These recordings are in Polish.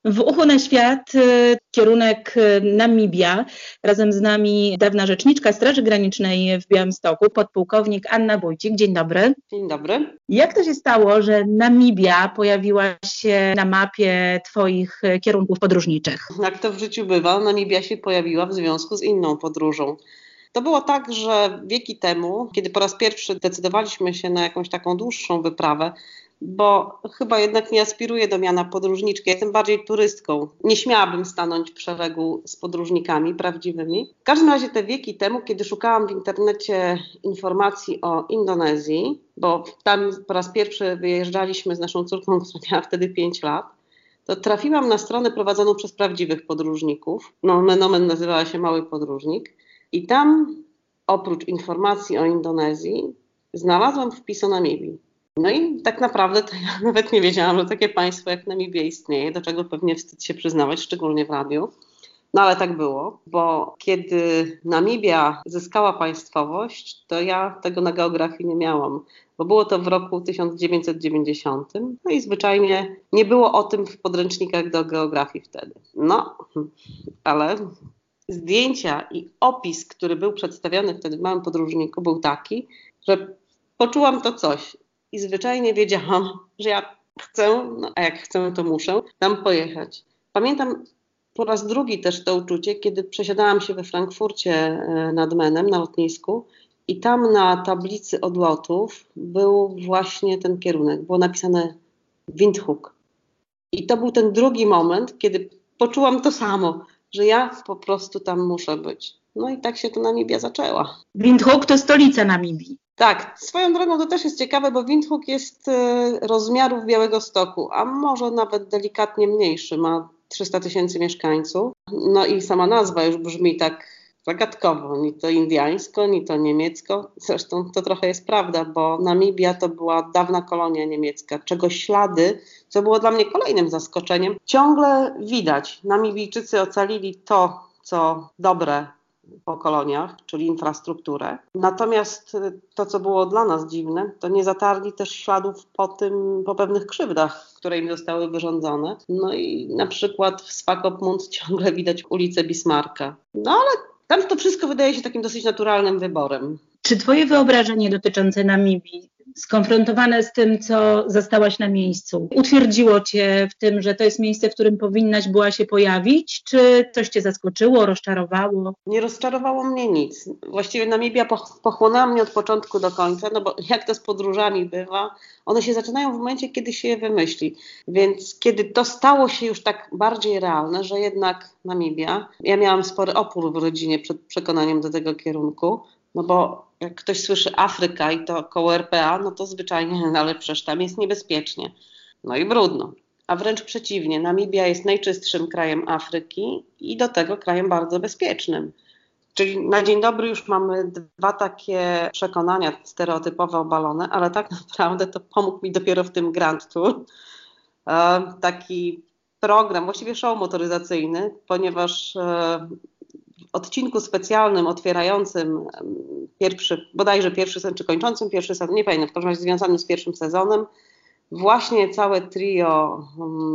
W Uchu na Świat kierunek Namibia. Razem z nami dawna rzeczniczka Straży Granicznej w Białymstoku, podpułkownik Anna Wójcik. Dzień dobry. Dzień dobry. Jak to się stało, że Namibia pojawiła się na mapie Twoich kierunków podróżniczych? Jak to w życiu bywa, Namibia się pojawiła w związku z inną podróżą. To było tak, że wieki temu, kiedy po raz pierwszy decydowaliśmy się na jakąś taką dłuższą wyprawę, bo chyba jednak nie aspiruję do miana podróżniczki, jestem bardziej turystką. Nie śmiałabym stanąć w szeregu z podróżnikami prawdziwymi. W każdym razie te wieki temu, kiedy szukałam w internecie informacji o Indonezji, bo tam po raz pierwszy wyjeżdżaliśmy z naszą córką, która miała wtedy 5 lat, to trafiłam na stronę prowadzoną przez prawdziwych podróżników. Nomen omen nazywała się Mały Podróżnik. I tam oprócz informacji o Indonezji znalazłam wpis o Namibii. No i tak naprawdę to ja nawet nie wiedziałam, że takie państwo jak Namibia istnieje, do czego pewnie wstyd się przyznawać, szczególnie w radiu. No ale tak było, bo kiedy Namibia zyskała państwowość, to ja tego na geografii nie miałam, bo było to w roku 1990, no i zwyczajnie nie było o tym w podręcznikach do geografii wtedy. No, ale zdjęcia i opis, który był przedstawiony wtedy w Małym Podróżniku, był taki, że poczułam to coś i zwyczajnie wiedziałam, że ja chcę, a jak chcę, to muszę tam pojechać. Pamiętam po raz drugi też to uczucie, kiedy przesiadałam się we Frankfurcie nad Menem na lotnisku i tam na tablicy odlotów był właśnie ten kierunek. Było napisane Windhoek. I to był ten drugi moment, kiedy poczułam to samo, że ja po prostu tam muszę być. No i tak się to Namibia zaczęła. Windhoek to stolica Namibii. Tak, swoją drogą to też jest ciekawe, bo Windhoek jest rozmiarów Białegostoku, a może nawet delikatnie mniejszy, ma 300 000 mieszkańców. No i sama nazwa już brzmi tak zagadkowo, ni to indiańsko, ni to niemiecko. Zresztą to trochę jest prawda, bo Namibia to była dawna kolonia niemiecka, czego ślady, co było dla mnie kolejnym zaskoczeniem, ciągle widać. Namibijczycy ocalili to, co dobre po koloniach, czyli infrastrukturę. Natomiast to, co było dla nas dziwne, to nie zatarli też śladów po pewnych krzywdach, które im zostały wyrządzone. No i na przykład w Swakopmund ciągle widać ulicę Bismarcka. No ale tam to wszystko wydaje się takim dosyć naturalnym wyborem. Czy Twoje wyobrażenie dotyczące Namibii, skonfrontowane z tym, co zastałaś na miejscu, utwierdziło Cię w tym, że to jest miejsce, w którym powinnaś była się pojawić? Czy coś Cię zaskoczyło, rozczarowało? Nie rozczarowało mnie nic. Właściwie Namibia pochłonęła mnie od początku do końca, no bo jak to z podróżami bywa, one się zaczynają w momencie, kiedy się je wymyśli. Więc kiedy to stało się już tak bardziej realne, że jednak Namibia, ja miałam spory opór w rodzinie przed przekonaniem do tego kierunku, no bo jak ktoś słyszy Afryka i to koło RPA, no to zwyczajnie, ale przecież tam jest niebezpiecznie. No i brudno. A wręcz przeciwnie, Namibia jest najczystszym krajem Afryki i do tego krajem bardzo bezpiecznym. Czyli na dzień dobry już mamy 2 takie przekonania stereotypowe obalone, ale tak naprawdę to pomógł mi dopiero w tym Grand Tour. Taki program, właściwie show motoryzacyjny, ponieważ w odcinku specjalnym otwierającym bodajże pierwszy sezon, czy kończącym pierwszy sezon, nie pamiętam, w każdym razie związanym z pierwszym sezonem, właśnie całe trio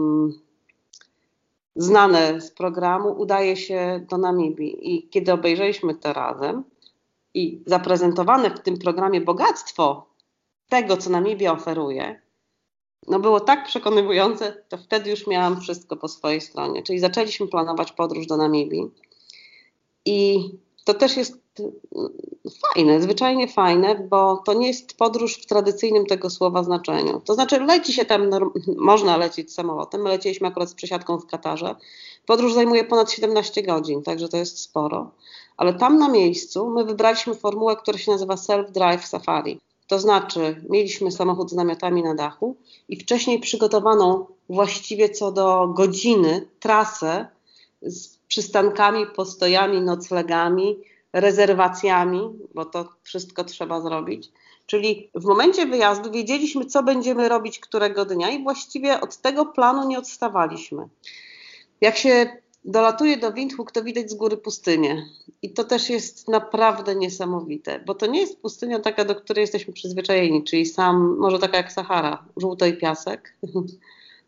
znane z programu udaje się do Namibii. I kiedy obejrzeliśmy to razem i zaprezentowane w tym programie bogactwo tego, co Namibia oferuje, no było tak przekonywujące, to wtedy już miałam wszystko po swojej stronie. Czyli zaczęliśmy planować podróż do Namibii. I to też jest fajne, zwyczajnie fajne, bo to nie jest podróż w tradycyjnym tego słowa znaczeniu. To znaczy leci się tam, można lecieć samolotem, my lecieliśmy akurat z przesiadką w Katarze. Podróż zajmuje ponad 17 godzin, także to jest sporo. Ale tam na miejscu my wybraliśmy formułę, która się nazywa Self-Drive Safari. To znaczy mieliśmy samochód z namiotami na dachu i wcześniej przygotowaną właściwie co do godziny trasę z przystankami, postojami, noclegami, rezerwacjami, bo to wszystko trzeba zrobić. Czyli w momencie wyjazdu wiedzieliśmy, co będziemy robić którego dnia i właściwie od tego planu nie odstawaliśmy. Jak się dolatuje do Windhoek, to widać z góry pustynię. I to też jest naprawdę niesamowite, bo to nie jest pustynia taka, do której jesteśmy przyzwyczajeni, czyli może taka jak Sahara, żółto i piasek.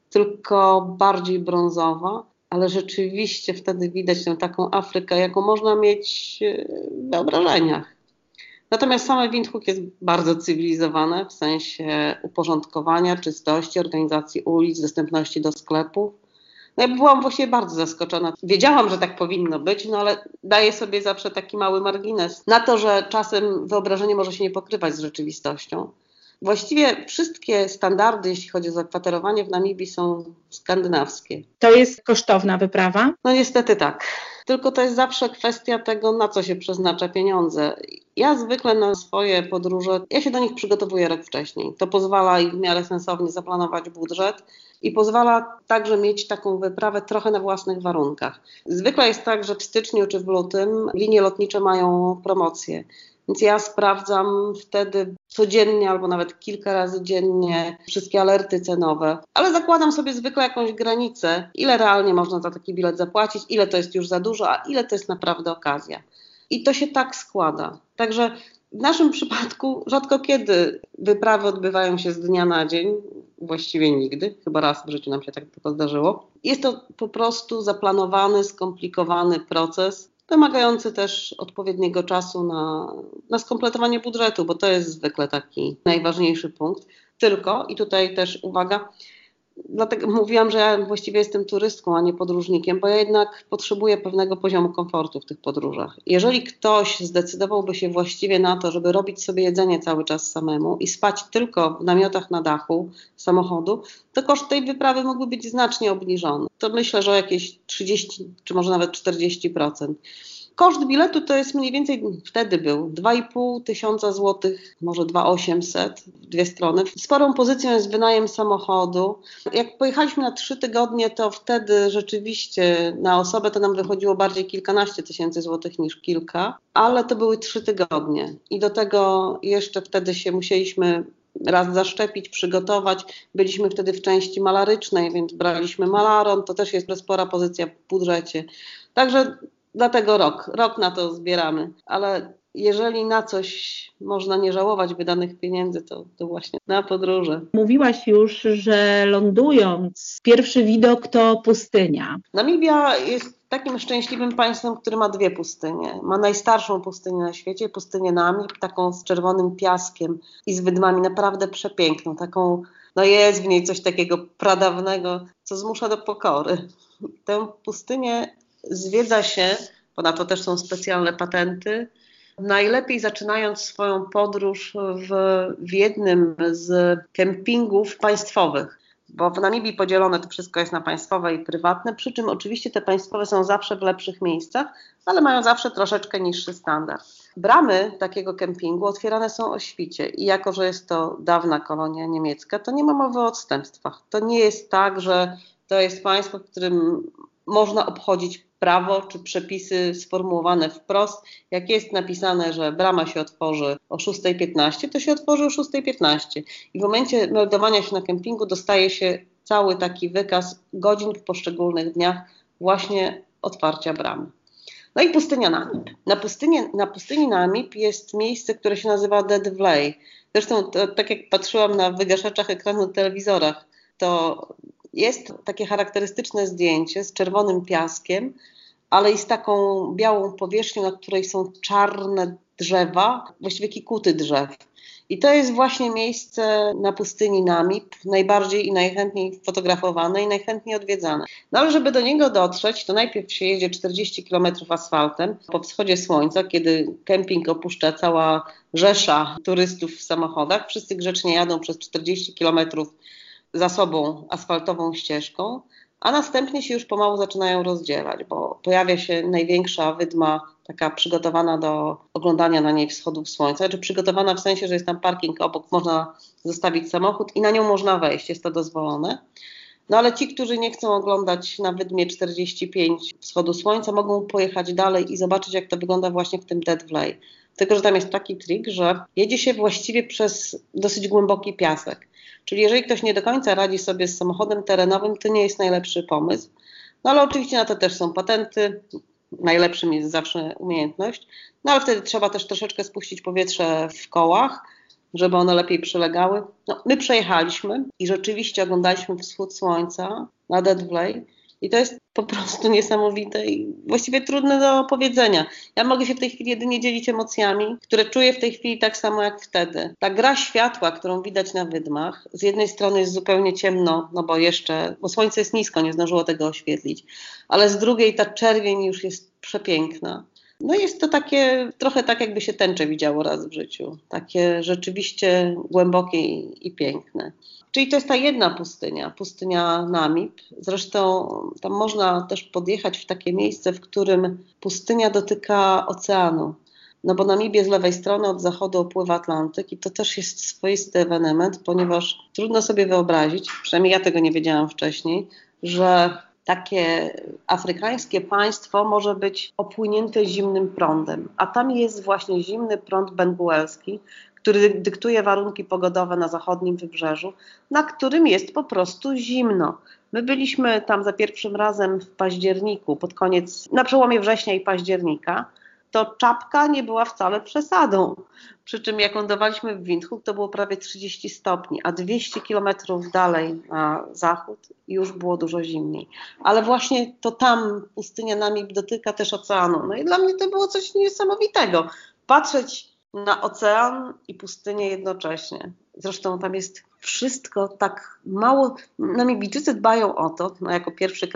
tylko bardziej brązowa, ale rzeczywiście wtedy widać tę taką Afrykę, jaką można mieć w wyobrażeniach. Natomiast same Windhoek jest bardzo cywilizowane w sensie uporządkowania, czystości, organizacji ulic, dostępności do sklepów. No ja byłam właściwie bardzo zaskoczona. Wiedziałam, że tak powinno być, no ale daję sobie zawsze taki mały margines na to, że czasem wyobrażenie może się nie pokrywać z rzeczywistością. Właściwie wszystkie standardy, jeśli chodzi o zakwaterowanie w Namibii, są skandynawskie. To jest kosztowna wyprawa? No niestety tak. Tylko to jest zawsze kwestia tego, na co się przeznacza pieniądze. Ja zwykle na swoje podróże, ja się do nich przygotowuję rok wcześniej. To pozwala i w miarę sensownie zaplanować budżet i pozwala także mieć taką wyprawę trochę na własnych warunkach. Zwykle jest tak, że w styczniu czy w lutym linie lotnicze mają promocje. Więc ja sprawdzam wtedy codziennie albo nawet kilka razy dziennie wszystkie alerty cenowe, ale zakładam sobie zwykle jakąś granicę, ile realnie można za taki bilet zapłacić, ile to jest już za dużo, a ile to jest naprawdę okazja. I to się tak składa. Także w naszym przypadku rzadko kiedy wyprawy odbywają się z dnia na dzień, właściwie nigdy, chyba raz w życiu nam się tak tylko zdarzyło. Jest to po prostu zaplanowany, skomplikowany proces, wymagający też odpowiedniego czasu na skompletowanie budżetu, bo to jest zwykle taki najważniejszy punkt. Tylko, i tutaj też uwaga, dlatego mówiłam, że ja właściwie jestem turystką, a nie podróżnikiem, bo ja jednak potrzebuję pewnego poziomu komfortu w tych podróżach. Jeżeli ktoś zdecydowałby się właściwie na to, żeby robić sobie jedzenie cały czas samemu i spać tylko w namiotach na dachu samochodu, to koszt tej wyprawy mógłby być znacznie obniżony. To myślę, że o jakieś 30 czy może nawet 40%. Koszt biletu to jest mniej więcej, wtedy był 2,5 tysiąca złotych, może 2,800 w dwie strony. Sporą pozycją jest wynajem samochodu. Jak pojechaliśmy na 3 tygodnie, to wtedy rzeczywiście na osobę to nam wychodziło bardziej kilkanaście tysięcy złotych niż kilka, ale to były 3 tygodnie i do tego jeszcze wtedy się musieliśmy raz zaszczepić, przygotować. Byliśmy wtedy w części malarycznej, więc braliśmy malaron, to też jest spora pozycja w budżecie. Także dlatego rok na to zbieramy, ale jeżeli na coś można nie żałować wydanych pieniędzy, to właśnie na podróże. Mówiłaś już, że lądując, pierwszy widok to pustynia. Namibia jest takim szczęśliwym państwem, które ma 2 pustynie. Ma najstarszą pustynię na świecie, pustynię Namib, taką z czerwonym piaskiem i z wydmami naprawdę przepiękną, taką, no jest w niej coś takiego pradawnego, co zmusza do pokory. Tę pustynię zwiedza się, ponadto też są specjalne patenty, najlepiej zaczynając swoją podróż w jednym z kempingów państwowych, bo w Namibii podzielone to wszystko jest na państwowe i prywatne, przy czym oczywiście te państwowe są zawsze w lepszych miejscach, ale mają zawsze troszeczkę niższy standard. Bramy takiego kempingu otwierane są o świcie i jako, że jest to dawna kolonia niemiecka, to nie ma mowy o odstępstwach. To nie jest tak, że to jest państwo, w którym można obchodzić prawo czy przepisy sformułowane wprost. Jak jest napisane, że brama się otworzy o 6:15, to się otworzy o 6:15. I w momencie meldowania się na kempingu dostaje się cały taki wykaz godzin w poszczególnych dniach właśnie otwarcia bramy. No i pustynia Namib. Na pustyni Namib jest miejsce, które się nazywa Dead Vlei. Zresztą tak jak patrzyłam na wygaszaczach ekranu w telewizorach, to jest takie charakterystyczne zdjęcie z czerwonym piaskiem, ale i z taką białą powierzchnią, na której są czarne drzewa, właściwie kikuty drzew. I to jest właśnie miejsce na pustyni Namib, najbardziej i najchętniej fotografowane i najchętniej odwiedzane. No ale żeby do niego dotrzeć, to najpierw się jedzie 40 km asfaltem po wschodzie słońca, kiedy kemping opuszcza cała rzesza turystów w samochodach. Wszyscy grzecznie jadą przez 40 km za sobą asfaltową ścieżką, a następnie się już pomału zaczynają rozdzielać, bo pojawia się największa wydma, taka przygotowana do oglądania na niej wschodów słońca, czy przygotowana w sensie, że jest tam parking obok, można zostawić samochód i na nią można wejść, jest to dozwolone. No ale ci, którzy nie chcą oglądać na wydmie 45 wschodu słońca, mogą pojechać dalej i zobaczyć, jak to wygląda właśnie w tym Dead Vlei. Tylko że tam jest taki trik, że jedzie się właściwie przez dosyć głęboki piasek. Czyli jeżeli ktoś nie do końca radzi sobie z samochodem terenowym, to nie jest najlepszy pomysł. No ale oczywiście na to też są patenty. Najlepszym jest zawsze umiejętność. No ale wtedy trzeba też troszeczkę spuścić powietrze w kołach żeby one lepiej przylegały. No, my przejechaliśmy i rzeczywiście oglądaliśmy wschód słońca nad Edwlej i to jest po prostu niesamowite i właściwie trudne do opowiedzenia. Ja mogę się w tej chwili jedynie dzielić emocjami, które czuję w tej chwili tak samo jak wtedy. Ta gra światła, którą widać na wydmach, z jednej strony jest zupełnie ciemno, no bo słońce jest nisko, nie zdążyło tego oświetlić, ale z drugiej ta czerwień już jest przepiękna. No jest to takie, trochę tak jakby się tęczę widziało raz w życiu. Takie rzeczywiście głębokie i piękne. Czyli to jest ta jedna pustynia Namib. Zresztą tam można też podjechać w takie miejsce, w którym pustynia dotyka oceanu. No bo Namibię z lewej strony od zachodu opływa Atlantyk i to też jest swoisty ewenement, ponieważ trudno sobie wyobrazić, przynajmniej ja tego nie wiedziałam wcześniej, że takie afrykańskie państwo może być opłynięte zimnym prądem. A tam jest właśnie zimny prąd benguelski, który dyktuje warunki pogodowe na zachodnim wybrzeżu, na którym jest po prostu zimno. My byliśmy tam za pierwszym razem w październiku, na przełomie września i października. To czapka nie była wcale przesadą. Przy czym jak lądowaliśmy w Windhoek, to było prawie 30 stopni, a 200 kilometrów dalej na zachód już było dużo zimniej. Ale właśnie to tam pustynia Namib dotyka też oceanu. No i dla mnie to było coś niesamowitego. Patrzeć na ocean i pustynię jednocześnie. Zresztą tam jest wszystko tak mało. Namibijczycy dbają o to, no jako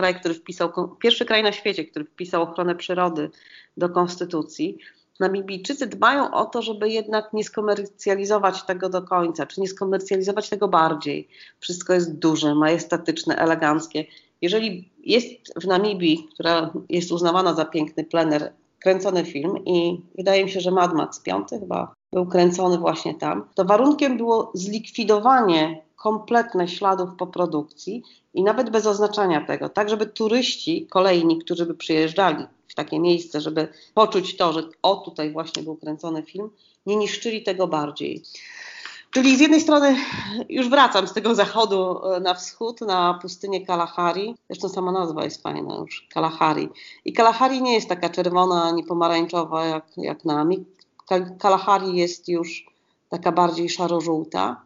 pierwszy kraj na świecie, który wpisał ochronę przyrody do konstytucji. Namibijczycy dbają o to, żeby jednak nie skomercjalizować tego do końca, czy nie skomercjalizować tego bardziej. Wszystko jest duże, majestatyczne, eleganckie. Jeżeli jest w Namibii, która jest uznawana za piękny plener, kręcony film i wydaje mi się, że Mad Max 5 chyba był kręcony właśnie tam, to warunkiem było zlikwidowanie kompletne śladów po produkcji i nawet bez oznaczania tego, tak żeby turyści kolejni, którzy by przyjeżdżali w takie miejsce, żeby poczuć to, że tutaj właśnie był kręcony film, nie niszczyli tego bardziej. Czyli z jednej strony już wracam z tego zachodu na wschód, na pustynię Kalahari. Zresztą sama nazwa jest fajna już, Kalahari. I Kalahari nie jest taka czerwona ani pomarańczowa jak nami. Kalahari jest już taka bardziej szaro-żółta.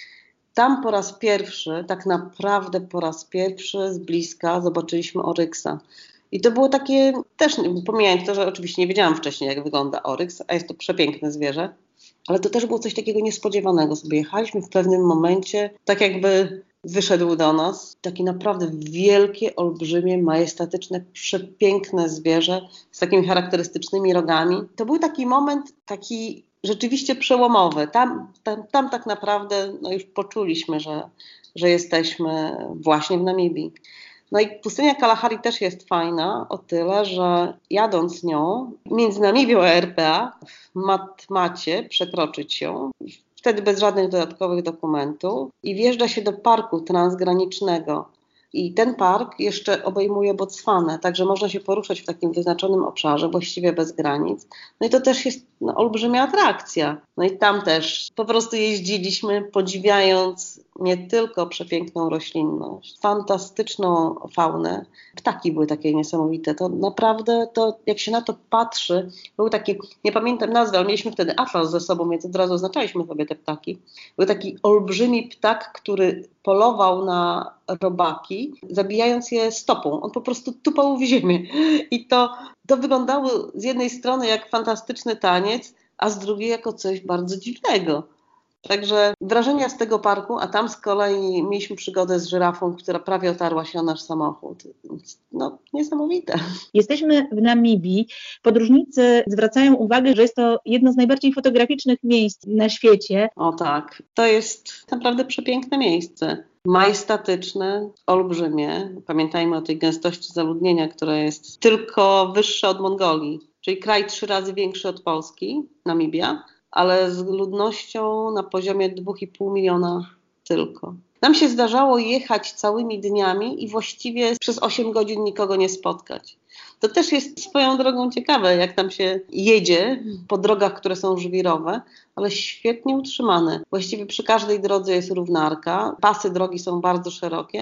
Tam po raz pierwszy, tak naprawdę po raz pierwszy z bliska zobaczyliśmy oryksa. I to było takie, też pomijając to, że oczywiście nie wiedziałam wcześniej, jak wygląda oryks, a jest to przepiękne zwierzę. Ale to też było coś takiego niespodziewanego. Sobie jechaliśmy w pewnym momencie, tak jakby wyszedł do nas takie naprawdę wielkie, olbrzymie, majestatyczne, przepiękne zwierzę z takimi charakterystycznymi rogami. To był taki moment, taki rzeczywiście przełomowy. Tam tak naprawdę już poczuliśmy, że jesteśmy właśnie w Namibii. No i pustynia Kalahari też jest fajna o tyle, że jadąc nią między Namibią a RPA w Matmacie przekroczyć ją, wtedy bez żadnych dodatkowych dokumentów i wjeżdża się do parku transgranicznego. I ten park jeszcze obejmuje Botswanę, także można się poruszać w takim wyznaczonym obszarze, właściwie bez granic. No i to też jest olbrzymia atrakcja. No i tam też po prostu jeździliśmy, podziwiając nie tylko przepiękną roślinność, fantastyczną faunę. Ptaki były takie niesamowite. To naprawdę, jak się na to patrzy, był taki, nie pamiętam nazwy, ale mieliśmy wtedy atlas ze sobą, więc od razu oznaczaliśmy sobie te ptaki. Był taki olbrzymi ptak, który polował na robaki, zabijając je stopą. On po prostu tupał w ziemię. I to wyglądało z jednej strony jak fantastyczny taniec, a z drugiej jako coś bardzo dziwnego. Także wrażenia z tego parku, a tam z kolei mieliśmy przygodę z żyrafą, która prawie otarła się o nasz samochód. No, niesamowite. Jesteśmy w Namibii. Podróżnicy zwracają uwagę, że jest to jedno z najbardziej fotograficznych miejsc na świecie. O tak, to jest naprawdę przepiękne miejsce. Majestatyczne, olbrzymie. Pamiętajmy o tej gęstości zaludnienia, która jest tylko wyższa od Mongolii, czyli kraj 3 razy większy od Polski, Namibia, ale z ludnością na poziomie 2,5 miliona tylko. Nam się zdarzało jechać całymi dniami i właściwie przez 8 godzin nikogo nie spotkać. To też jest swoją drogą ciekawe, jak tam się jedzie po drogach, które są żwirowe, ale świetnie utrzymane. Właściwie przy każdej drodze jest równarka, pasy drogi są bardzo szerokie.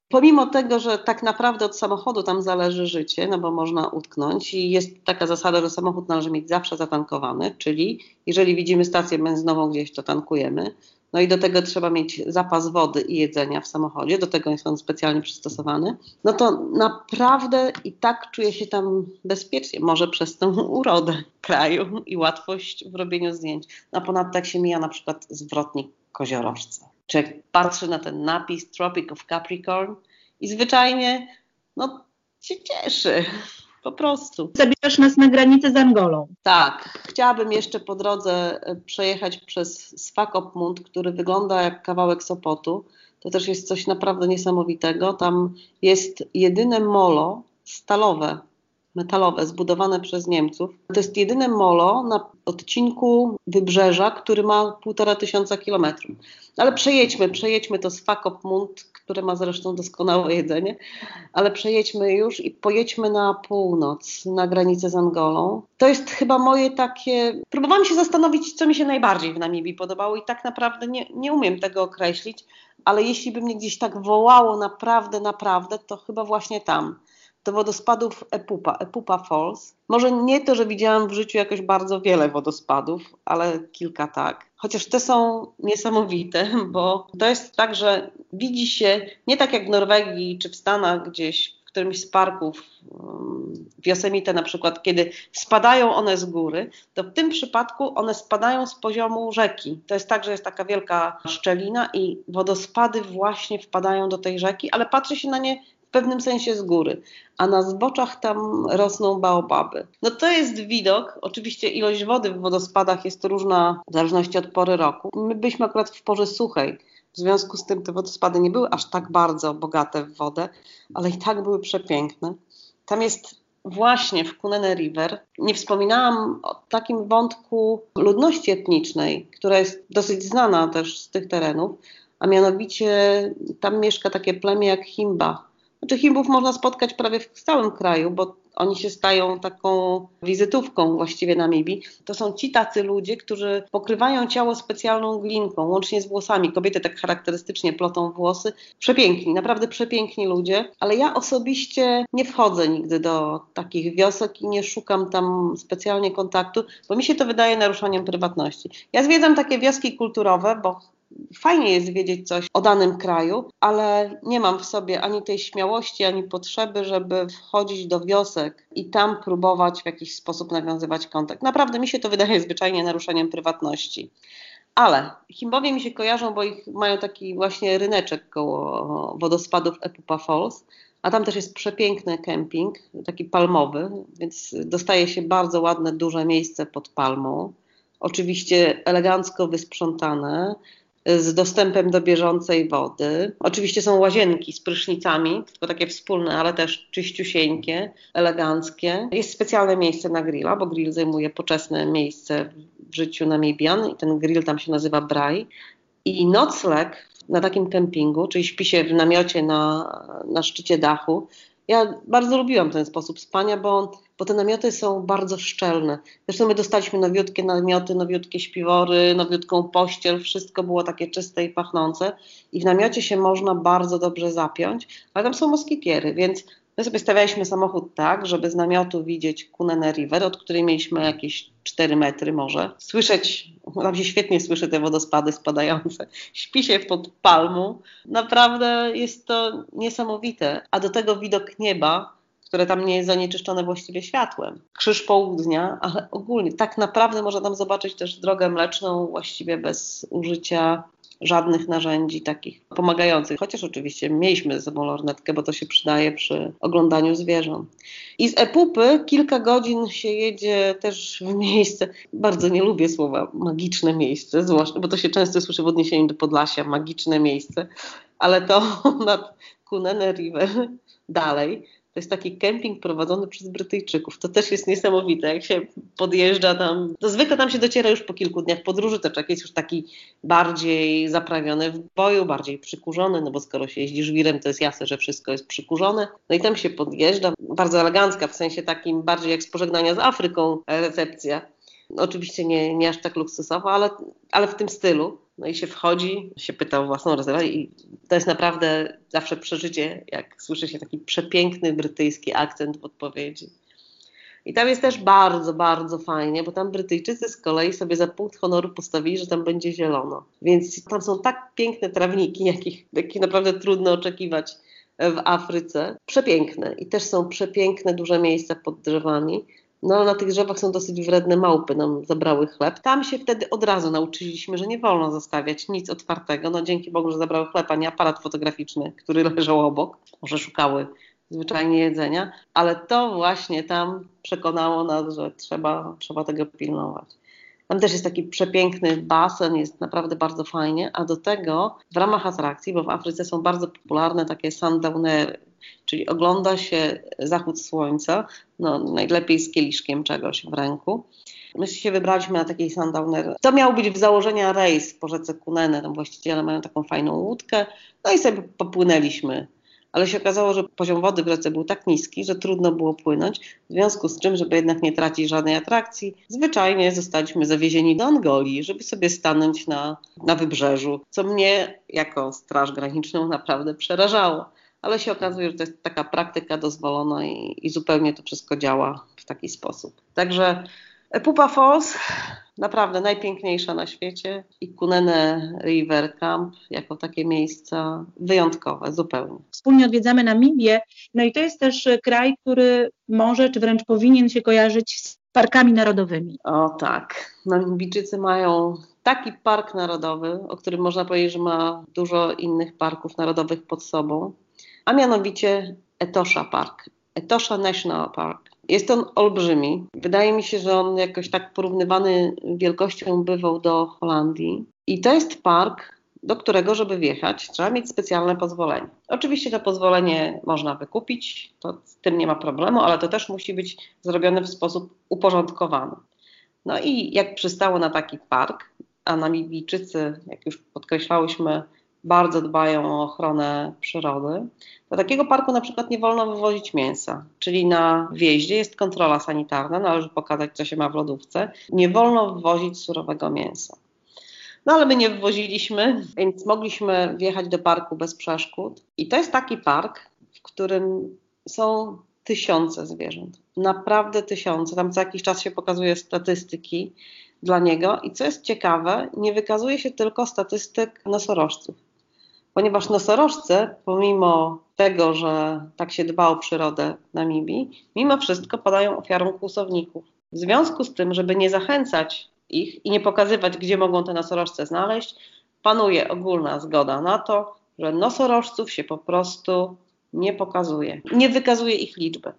Pomimo tego, że tak naprawdę od samochodu tam zależy życie, no bo można utknąć i jest taka zasada, że samochód należy mieć zawsze zatankowany, czyli jeżeli widzimy stację benzynową gdzieś, to tankujemy. No i do tego trzeba mieć zapas wody i jedzenia w samochodzie, do tego jest on specjalnie przystosowany. No to naprawdę i tak czuję się tam bezpiecznie, może przez tą urodę kraju i łatwość w robieniu zdjęć. A ponadto jak się mija na przykład zwrotnik Koziorożca, czy jak patrzy na ten napis Tropic of Capricorn i zwyczajnie no, się cieszy. Po prostu. Zabierasz nas na granicę z Angolą. Tak, chciałabym jeszcze po drodze przejechać przez Swakopmund, który wygląda jak kawałek Sopotu. To też jest coś naprawdę niesamowitego. Tam jest jedyne molo stalowe, metalowe, zbudowane przez Niemców. To jest jedyne molo na odcinku wybrzeża, który ma 1500 kilometrów. Ale przejedźmy to Swakopmund, które ma zresztą doskonałe jedzenie, ale przejedźmy już i pojedźmy na północ, na granicę z Angolą. To jest chyba moje takie... Próbowałam się zastanowić, co mi się najbardziej w Namibii podobało i tak naprawdę nie umiem tego określić, ale jeśli by mnie gdzieś tak wołało naprawdę, to chyba właśnie tam. Do wodospadów Epupa Falls. Może nie to, że widziałam w życiu jakoś bardzo wiele wodospadów, ale kilka tak. Chociaż te są niesamowite, bo to jest tak, że widzi się, nie tak jak w Norwegii czy w Stanach gdzieś, w którymś z parków w Yosemite na przykład, kiedy spadają one z góry, to w tym przypadku one spadają z poziomu rzeki. To jest tak, że jest taka wielka szczelina i wodospady właśnie wpadają do tej rzeki, ale patrzy się na nie w pewnym sensie z góry, a na zboczach tam rosną baobaby. No to jest widok, oczywiście ilość wody w wodospadach jest różna w zależności od pory roku. My byliśmy akurat w porze suchej, w związku z tym te wodospady nie były aż tak bardzo bogate w wodę, ale i tak były przepiękne. Tam jest właśnie w Kunene River, nie wspominałam o takim wątku ludności etnicznej, która jest dosyć znana też z tych terenów, a mianowicie tam mieszka takie plemię jak Himba. Znaczy Himbów można spotkać prawie w całym kraju, bo oni się stają taką wizytówką właściwie Namibii. To są ci tacy ludzie, którzy pokrywają ciało specjalną glinką, łącznie z włosami. Kobiety tak charakterystycznie plotą włosy. Przepiękni, naprawdę przepiękni ludzie, ale ja osobiście nie wchodzę nigdy do takich wiosek i nie szukam tam specjalnie kontaktu, bo mi się to wydaje naruszaniem prywatności. Ja zwiedzam takie wioski kulturowe, bo fajnie jest wiedzieć coś o danym kraju, ale nie mam w sobie ani tej śmiałości, ani potrzeby, żeby wchodzić do wiosek i tam próbować w jakiś sposób nawiązywać kontakt. Naprawdę mi się to wydaje zwyczajnie naruszeniem prywatności. Ale Himbowie mi się kojarzą, bo ich mają taki właśnie ryneczek koło wodospadów Epupa Falls, a tam też jest przepiękny kemping, taki palmowy, więc dostaje się bardzo ładne, duże miejsce pod palmą. Oczywiście elegancko wysprzątane, z dostępem do bieżącej wody. Oczywiście są łazienki z prysznicami, tylko takie wspólne, ale też czyściusieńkie, eleganckie. Jest specjalne miejsce na grilla, bo grill zajmuje poczesne miejsce w życiu Namibian i ten grill tam się nazywa Braai. I nocleg na takim kempingu, czyli śpi się w namiocie na szczycie dachu. Ja bardzo lubiłam ten sposób spania, bo te namioty są bardzo szczelne. Zresztą my dostaliśmy nowiutkie namioty, nowiutkie śpiwory, nowiutką pościel, wszystko było takie czyste i pachnące i w namiocie się można bardzo dobrze zapiąć, ale tam są moskitiery, więc my sobie stawialiśmy samochód tak, żeby z namiotu widzieć Kunene River, od której mieliśmy jakieś 4 metry może. Słyszeć, tam się świetnie słyszy te wodospady spadające. Śpi się pod palmą. Naprawdę jest to niesamowite. A do tego widok nieba, które tam nie jest zanieczyszczone właściwie światłem. Krzyż Południa, ale ogólnie tak naprawdę można tam zobaczyć też Drogę Mleczną właściwie bez użycia żadnych narzędzi takich pomagających. Chociaż oczywiście mieliśmy ze sobą lornetkę, bo to się przydaje przy oglądaniu zwierząt. I z Epupy kilka godzin się jedzie też w miejsce, bardzo nie lubię słowa magiczne miejsce, zwłaszcza, bo to się często słyszy w odniesieniu do Podlasia, magiczne miejsce, ale to nad Kunene River dalej. To jest taki kemping prowadzony przez Brytyjczyków. To też jest niesamowite, jak się podjeżdża tam. To zwykle tam się dociera już po kilku dniach podróży, to człowiek jest już taki bardziej zaprawiony w boju, bardziej przykurzony, no bo skoro się jeździ żwirem, to jest jasne, że wszystko jest przykurzone. No i tam się podjeżdża, bardzo elegancka, w sensie takim bardziej jak z Pożegnania z Afryką recepcja. Oczywiście nie aż tak luksusowa, ale w tym stylu. No i się wchodzi, się pyta o własną rezerwę i to jest naprawdę zawsze przeżycie, jak słyszy się taki przepiękny brytyjski akcent w odpowiedzi. I tam jest też bardzo, bardzo fajnie, bo tam Brytyjczycy z kolei sobie za punkt honoru postawili, że tam będzie zielono. Więc tam są tak piękne trawniki, jakich naprawdę trudno oczekiwać w Afryce. Przepiękne. I też są przepiękne, duże miejsca pod drzewami. No ale na tych drzewach są dosyć wredne małpy, nam zabrały chleb. Tam się wtedy od razu nauczyliśmy, że nie wolno zostawiać nic otwartego. No dzięki Bogu, że zabrały chleb, a nie aparat fotograficzny, który leżał obok. Może szukały zwyczajnie jedzenia, ale to właśnie tam przekonało nas, że trzeba tego pilnować. Tam też jest taki przepiękny basen, jest naprawdę bardzo fajnie, a do tego w ramach atrakcji, bo w Afryce są bardzo popularne takie sundownery, czyli ogląda się zachód słońca, no najlepiej z kieliszkiem czegoś w ręku. My się wybraliśmy na takiej sundowner. To miał być w założeniu rejs po rzece Kunene, tam właściciele mają taką fajną łódkę, no i sobie popłynęliśmy. Ale się okazało, że poziom wody w rzece był tak niski, że trudno było płynąć, w związku z czym, żeby jednak nie tracić żadnej atrakcji, zwyczajnie zostaliśmy zawiezieni do Angolii, żeby sobie stanąć na wybrzeżu, co mnie jako Straż Graniczną naprawdę przerażało. Ale się okazuje, że to jest taka praktyka dozwolona i zupełnie to wszystko działa w taki sposób. Także Pupa Falls, naprawdę najpiękniejsza na świecie i Kunene River Camp jako takie miejsca wyjątkowe zupełnie. Wspólnie odwiedzamy Namibię, no i to jest też kraj, który może, czy wręcz powinien się kojarzyć z parkami narodowymi. O tak, Namibijczycy mają taki park narodowy, o którym można powiedzieć, że ma dużo innych parków narodowych pod sobą, a mianowicie Etosha Park, Etosha National Park. Jest on olbrzymi. Wydaje mi się, że on jakoś tak porównywany wielkością bywał do Holandii. I to jest park, do którego, żeby wjechać, trzeba mieć specjalne pozwolenie. Oczywiście to pozwolenie można wykupić, to z tym nie ma problemu, ale to też musi być zrobione w sposób uporządkowany. No i jak przystało na taki park, a Namibijczycy, jak już podkreślałyśmy, bardzo dbają o ochronę przyrody, do takiego parku na przykład nie wolno wywozić mięsa, czyli na wjeździe jest kontrola sanitarna, należy pokazać, co się ma w lodówce, nie wolno wwozić surowego mięsa. No ale my nie wwoziliśmy, więc mogliśmy wjechać do parku bez przeszkód i to jest taki park, w którym są tysiące zwierząt, naprawdę tysiące, tam co jakiś czas się pokazuje statystyki dla niego i co jest ciekawe, nie wykazuje się tylko statystyk nosorożców. Ponieważ nosorożce, pomimo tego, że tak się dba o przyrodę w Namibii, mimo wszystko padają ofiarą kłusowników. W związku z tym, żeby nie zachęcać ich i nie pokazywać, gdzie mogą te nosorożce znaleźć, panuje ogólna zgoda na to, że nosorożców się po prostu nie pokazuje, nie wykazuje ich liczby.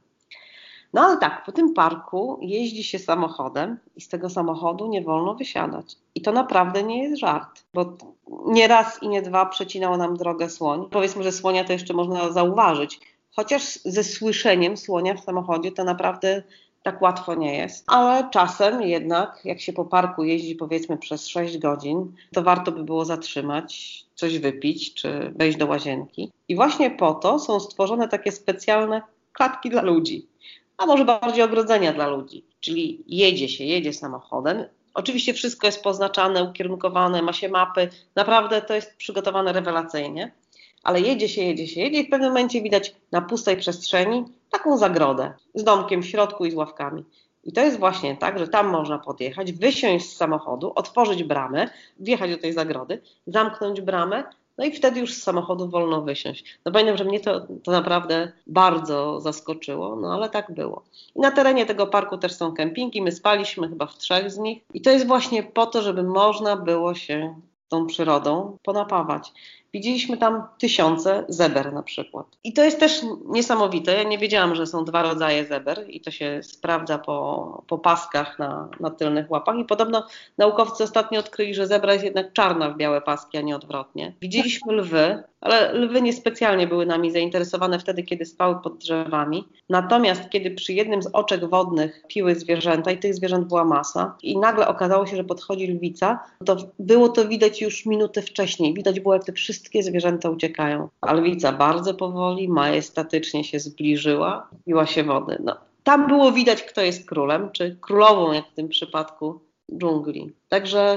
No ale tak, po tym parku jeździ się samochodem i z tego samochodu nie wolno wysiadać. I to naprawdę nie jest żart, bo nie raz i nie dwa przecinał nam drogę słoń. Powiedzmy, że słonia to jeszcze można zauważyć, chociaż ze słyszeniem słonia w samochodzie to naprawdę tak łatwo nie jest. Ale czasem jednak, jak się po parku jeździ powiedzmy przez 6 godzin, to warto by było zatrzymać, coś wypić czy wejść do łazienki. I właśnie po to są stworzone takie specjalne klatki dla ludzi. A może bardziej ogrodzenia dla ludzi, czyli jedzie samochodem. Oczywiście wszystko jest poznaczane, ukierunkowane, ma się mapy, naprawdę to jest przygotowane rewelacyjnie, ale jedzie się i w pewnym momencie widać na pustej przestrzeni taką zagrodę z domkiem w środku i z ławkami. I to jest właśnie tak, że tam można podjechać, wysiąść z samochodu, otworzyć bramę, wjechać do tej zagrody, zamknąć bramę, no i wtedy już z samochodu wolno wysiąść. No pamiętam, że mnie to naprawdę bardzo zaskoczyło, no ale tak było. I na terenie tego parku też są kempingi, my spaliśmy chyba w 3 z nich. I to jest właśnie po to, żeby można było się tą przyrodą ponapawać. Widzieliśmy tam tysiące zeber na przykład. I to jest też niesamowite. Ja nie wiedziałam, że są 2 rodzaje zeber i to się sprawdza po paskach na tylnych łapach. I podobno naukowcy ostatnio odkryli, że zebra jest jednak czarna w białe paski, a nie odwrotnie. Widzieliśmy lwy, ale lwy niespecjalnie były nami zainteresowane wtedy, kiedy spały pod drzewami. Natomiast kiedy przy jednym z oczek wodnych piły zwierzęta i tych zwierząt była masa i nagle okazało się, że podchodzi lwica, to było to widać już minutę wcześniej. Widać było, jak te wszystkie zwierzęta uciekają. A lwica bardzo powoli, majestatycznie się zbliżyła, piła się wody. No, tam było widać, kto jest królem, czy królową, jak w tym przypadku dżungli. Także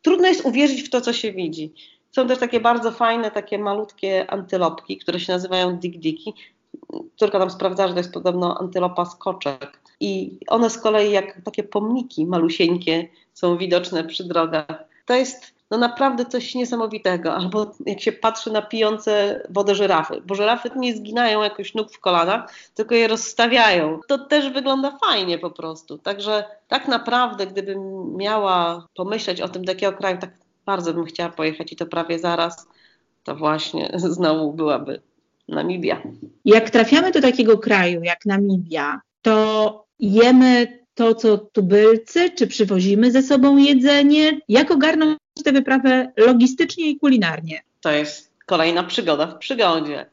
trudno jest uwierzyć w to, co się widzi. Są też takie bardzo fajne, takie malutkie antylopki, które się nazywają dik-diki. Córka tam sprawdzała, że to jest podobno antylopa skoczek. I one z kolei jak takie pomniki malusieńkie są widoczne przy drogach. To jest naprawdę coś niesamowitego. Albo jak się patrzy na pijące wodę żyrafy, bo żyrafy nie zginają jakoś nóg w kolanach, tylko je rozstawiają. To też wygląda fajnie po prostu. Także tak naprawdę, gdybym miała pomyśleć o tym, do jakiego kraju tak bardzo bym chciała pojechać i to prawie zaraz, to właśnie znowu byłaby Namibia. Jak trafiamy do takiego kraju jak Namibia, to jemy to, co tubylcy, czy przywozimy ze sobą jedzenie? Jak ogarnąć tę wyprawę logistycznie i kulinarnie? To jest kolejna przygoda w przygodzie.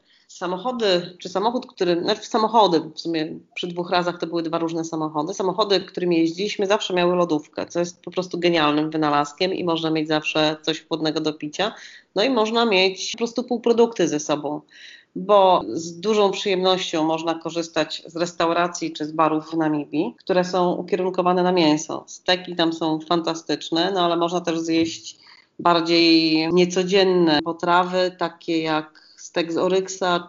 Samochody, w sumie przy 2 razach to były 2 różne samochody. Samochody, którymi jeździliśmy, zawsze miały lodówkę, co jest po prostu genialnym wynalazkiem i można mieć zawsze coś chłodnego do picia. No i można mieć po prostu półprodukty ze sobą, bo z dużą przyjemnością można korzystać z restauracji czy z barów w Namibii, które są ukierunkowane na mięso. Steki tam są fantastyczne, no ale można też zjeść bardziej niecodzienne potrawy, takie jak stek z oryksa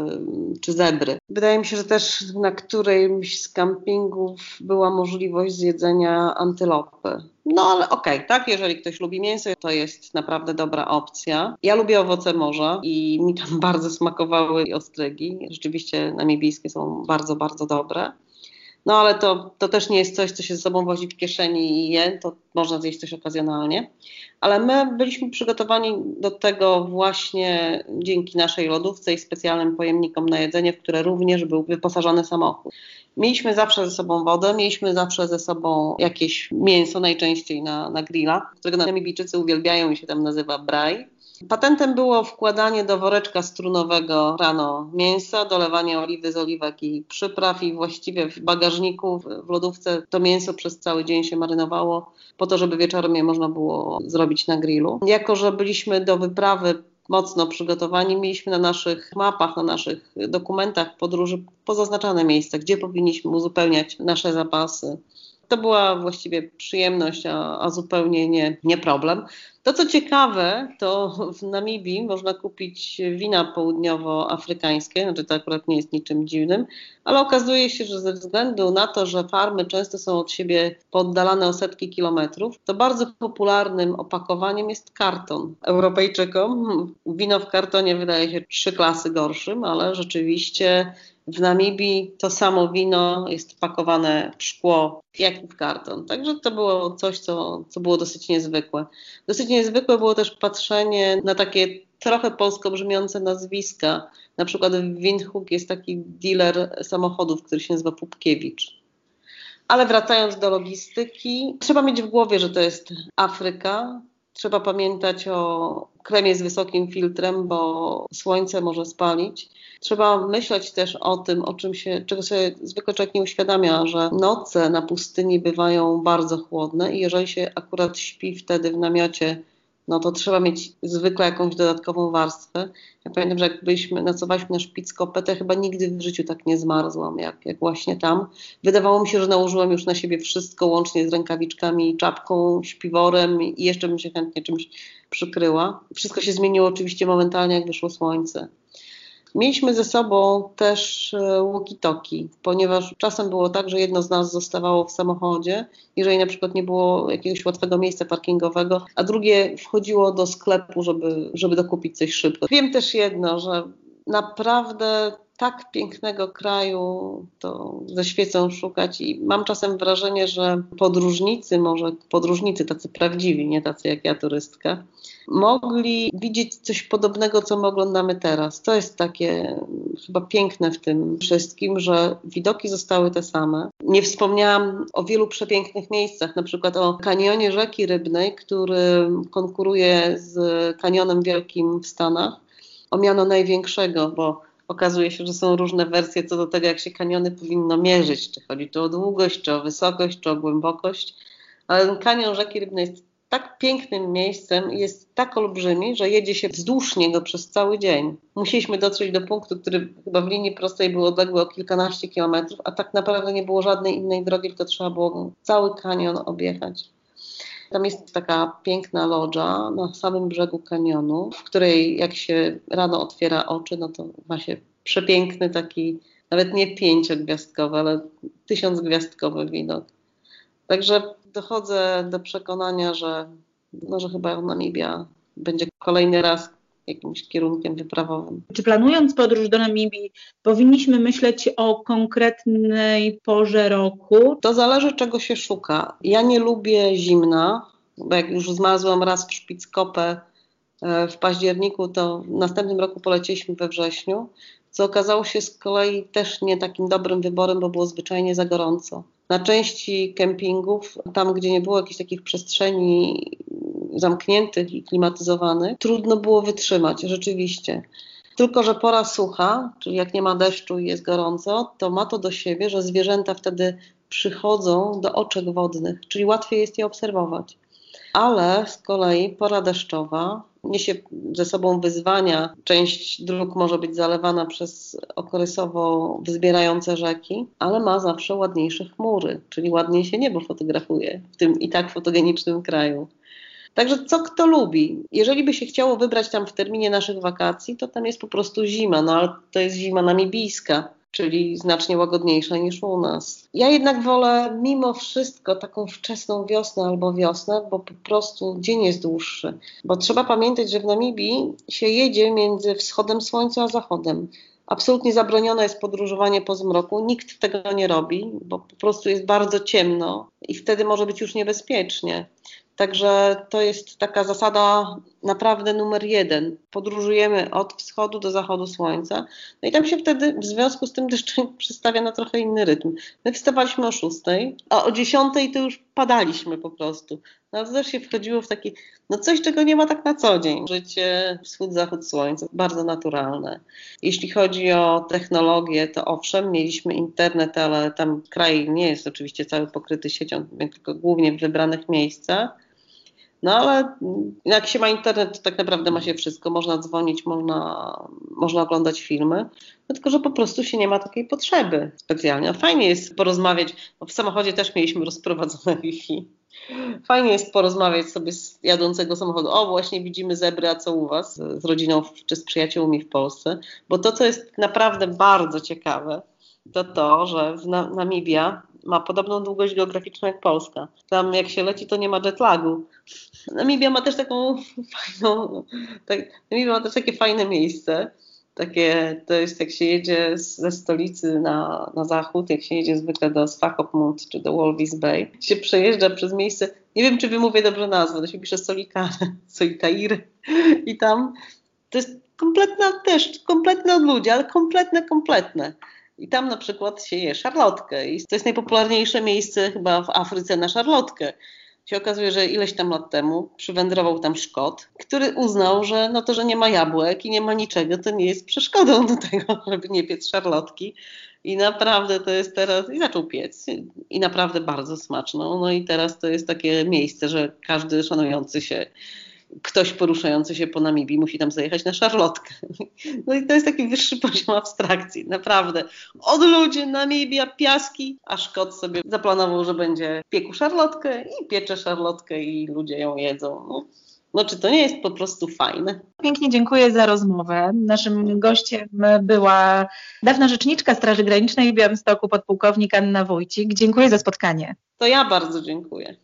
czy zebry. Wydaje mi się, że też na którymś z kampingów była możliwość zjedzenia antylopy. No ale okej, tak, jeżeli ktoś lubi mięso, to jest naprawdę dobra opcja. Ja lubię owoce morza i mi tam bardzo smakowały ostrygi. Rzeczywiście namibijskie są bardzo, bardzo dobre. No ale to też nie jest coś, co się ze sobą wozi w kieszeni i je, to można zjeść coś okazjonalnie. Ale my byliśmy przygotowani do tego właśnie dzięki naszej lodówce i specjalnym pojemnikom na jedzenie, w które również był wyposażony samochód. Mieliśmy zawsze ze sobą wodę, mieliśmy zawsze ze sobą jakieś mięso, najczęściej na grilla, którego Namibijczycy uwielbiają i się tam nazywa braai. Patentem było wkładanie do woreczka strunowego rano mięsa, dolewanie oliwy z oliwek i przypraw i właściwie w bagażniku, w lodówce to mięso przez cały dzień się marynowało po to, żeby wieczorem je można było zrobić na grillu. Jako że byliśmy do wyprawy mocno przygotowani, mieliśmy na naszych mapach, na naszych dokumentach podróży pozaznaczane miejsca, gdzie powinniśmy uzupełniać nasze zapasy. To była właściwie przyjemność, a zupełnie nie problem. To co ciekawe, to w Namibii można kupić wina południowoafrykańskie, znaczy to akurat nie jest niczym dziwnym, ale okazuje się, że ze względu na to, że farmy często są od siebie poddalane o setki kilometrów, to bardzo popularnym opakowaniem jest karton. Europejczykom wino w kartonie wydaje się 3 klasy gorszym, ale rzeczywiście w Namibii to samo wino jest pakowane w szkło, jak i w karton. Także to było coś, co było dosyć niezwykłe. Dosyć niezwykłe było też patrzenie na takie trochę polsko brzmiące nazwiska. Na przykład w Windhoek jest taki dealer samochodów, który się nazywa Pupkiewicz. Ale wracając do logistyki, trzeba mieć w głowie, że to jest Afryka. Trzeba pamiętać o kremie z wysokim filtrem, bo słońce może spalić. Trzeba myśleć też o tym, czego sobie zwykle człowiek nie uświadamia, że noce na pustyni bywają bardzo chłodne i jeżeli się akurat śpi wtedy w namiocie, no to trzeba mieć zwykle jakąś dodatkową warstwę. Ja pamiętam, że jak nocowaliśmy na Szpitzkoppe, to ja chyba nigdy w życiu tak nie zmarzłam, jak właśnie tam. Wydawało mi się, że nałożyłam już na siebie wszystko, łącznie z rękawiczkami, czapką, śpiworem i jeszcze bym się chętnie czymś przykryła. Wszystko się zmieniło oczywiście momentalnie, jak wyszło słońce. Mieliśmy ze sobą też walkie-talkie, ponieważ czasem było tak, że jedno z nas zostawało w samochodzie, jeżeli na przykład nie było jakiegoś łatwego miejsca parkingowego, a drugie wchodziło do sklepu, żeby dokupić coś szybko. Wiem też jedno, że naprawdę tak pięknego kraju to ze świecą szukać i mam czasem wrażenie, że podróżnicy tacy prawdziwi, nie tacy jak ja turystka, mogli widzieć coś podobnego, co my oglądamy teraz. To jest takie chyba piękne w tym wszystkim, że widoki zostały te same. Nie wspomniałam o wielu przepięknych miejscach, na przykład o kanionie Rzeki Rybnej, który konkuruje z kanionem wielkim w Stanach o miano największego, bo okazuje się, że są różne wersje co do tego, jak się kaniony powinno mierzyć. Czy chodzi tu o długość, czy o wysokość, czy o głębokość. Ale ten kanion Rzeki Rybnej jest tak pięknym miejscem i jest tak olbrzymi, że jedzie się wzdłuż niego przez cały dzień. Musieliśmy dotrzeć do punktu, który chyba w linii prostej był odległy o kilkanaście kilometrów, a tak naprawdę nie było żadnej innej drogi, tylko trzeba było cały kanion objechać. Tam jest taka piękna lodża na samym brzegu kanionu, w której jak się rano otwiera oczy, no to ma się przepiękny taki, nawet nie 5-gwiazdkowy, ale 1000-gwiazdkowy widok. Także dochodzę do przekonania, że chyba Namibia będzie kolejny raz jakimś kierunkiem wyprawowym. Czy planując podróż do Namibii powinniśmy myśleć o konkretnej porze roku? To zależy, czego się szuka. Ja nie lubię zimna, bo jak już zmarzłam raz w Szpickopę w październiku, to w następnym roku polecieliśmy we wrześniu, co okazało się z kolei też nie takim dobrym wyborem, bo było zwyczajnie za gorąco. Na części kempingów, tam gdzie nie było jakichś takich przestrzeni zamkniętych i klimatyzowanych, trudno było wytrzymać, rzeczywiście. Tylko że pora sucha, czyli jak nie ma deszczu i jest gorąco, to ma to do siebie, że zwierzęta wtedy przychodzą do oczek wodnych, czyli łatwiej jest je obserwować. Ale z kolei pora deszczowa niesie ze sobą wyzwania. Część dróg może być zalewana przez okresowo wzbierające rzeki, ale ma zawsze ładniejsze chmury, czyli ładniej się niebo fotografuje w tym i tak fotogenicznym kraju. Także co kto lubi. Jeżeli by się chciało wybrać tam w terminie naszych wakacji, to tam jest po prostu zima, no ale to jest zima namibijska, czyli znacznie łagodniejsza niż u nas. Ja jednak wolę mimo wszystko taką wczesną wiosnę albo wiosnę, bo po prostu dzień jest dłuższy. Bo trzeba pamiętać, że w Namibii się jedzie między wschodem słońca a zachodem. Absolutnie zabronione jest podróżowanie po zmroku, nikt tego nie robi, bo po prostu jest bardzo ciemno i wtedy może być już niebezpiecznie. Także to jest taka zasada naprawdę numer 1. Podróżujemy od wschodu do zachodu słońca. No i tam się wtedy w związku z tym deszczem przestawia na trochę inny rytm. My wstawaliśmy o 6, a o 10 to już padaliśmy po prostu. No ale też się wchodziło w taki, coś czego nie ma tak na co dzień. Życie wschód-zachód słońca, bardzo naturalne. Jeśli chodzi o technologię, to owszem, mieliśmy internet, ale tam kraj nie jest oczywiście cały pokryty siecią, tylko głównie w wybranych miejscach. No ale jak się ma internet, to tak naprawdę ma się wszystko. Można dzwonić, można oglądać filmy, no tylko że po prostu się nie ma takiej potrzeby specjalnie. No fajnie jest porozmawiać, bo w samochodzie też mieliśmy rozprowadzone Wi-Fi. Fajnie jest porozmawiać sobie z jadącego samochodu. O, właśnie widzimy zebry, a co u was z rodziną czy z przyjaciółmi w Polsce? Bo to, co jest naprawdę bardzo ciekawe, to, że Namibia ma podobną długość geograficzną jak Polska. Tam jak się leci, to nie ma jetlagu. Namibia ma też Namibia ma też takie fajne miejsce. To jest jak się jedzie ze stolicy na zachód, jak się jedzie zwykle do Swakopmund czy do Walvis Bay, się przejeżdża przez miejsce, nie wiem czy wymówię dobrze nazwę, to się pisze Solitaire i tam to jest kompletne odludzie, ale kompletne. I tam na przykład się je szarlotkę i to jest najpopularniejsze miejsce chyba w Afryce na szarlotkę. Się okazuje, że ileś tam lat temu przywędrował tam Szkot, który uznał, że to, że nie ma jabłek i nie ma niczego, to nie jest przeszkodą do tego, żeby nie piec szarlotki. I naprawdę to jest teraz, i zaczął piec i naprawdę bardzo smaczną. No i teraz to jest takie miejsce, że każdy szanujący się, ktoś poruszający się po Namibii musi tam zajechać na szarlotkę. No i to jest taki wyższy poziom abstrakcji, naprawdę. Od ludzi, Namibia, piaski, a Szkot sobie zaplanował, że będzie piekł szarlotkę i piecze szarlotkę i ludzie ją jedzą. No czy to nie jest po prostu fajne? Pięknie dziękuję za rozmowę. Naszym gościem była dawna rzeczniczka Straży Granicznej w Białymstoku, podpułkownik Anna Wójcik. Dziękuję za spotkanie. To ja bardzo dziękuję.